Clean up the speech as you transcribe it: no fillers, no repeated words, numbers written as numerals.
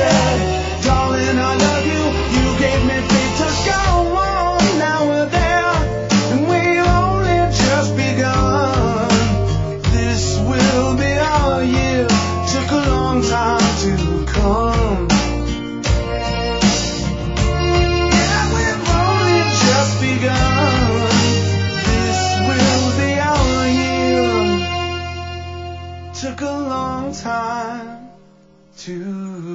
said, darling, I love you. You gave me faith to go on. Now we're there, and we've only just begun. This will be our year. Took a long time to come. Yeah, we've only just begun. This will be our year. Took a long time to